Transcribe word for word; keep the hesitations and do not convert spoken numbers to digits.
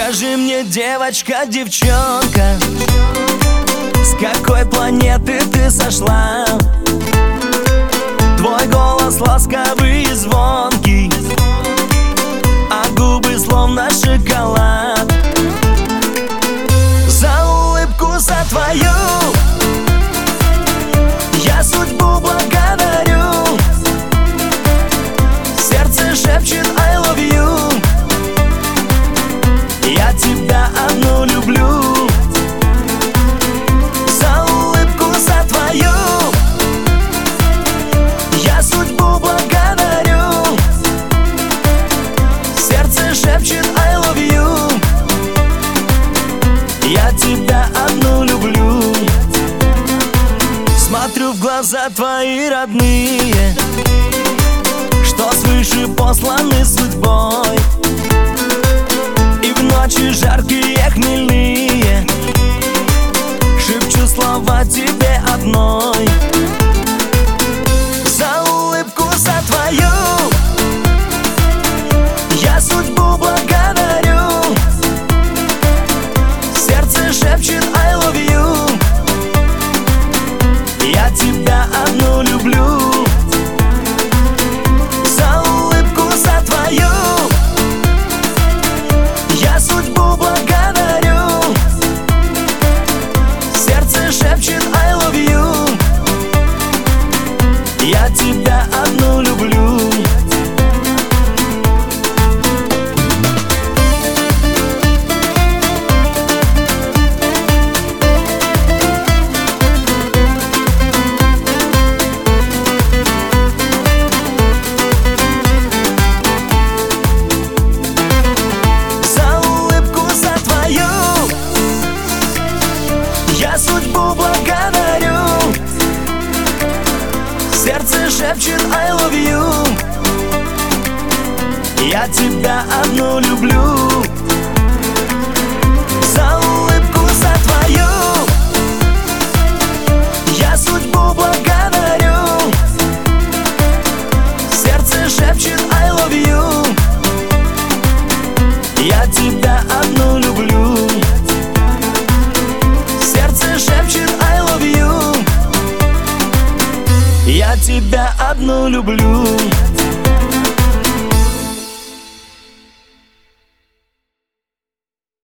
Скажи мне, девочка, девчонка, с какой планеты ты сошла? Твой голос ласковый и звонкий, а губы словно шоколад. За улыбку, за твою я судьбу благодарю. Сердце шепчет I love you. Я тебя одну люблю. За улыбку, за твою я судьбу благодарю. Сердце шепчет I love you. Я тебя одну люблю. Смотрю в глаза твои родные, что свыше посланы судьбой. И в ночи жаркие, хмельные шепчу слова тебе одной. За улыбку, за твою я судьбу благодарю. Сердце шепчет I love you. Я тебя одну люблю. За улыбку, за твою я судьбу благодарю. Сердце шепчет I love you. Я тебя одну люблю. Я судьбу благодарю. Сердце шепчет I love you. Я тебя одну люблю.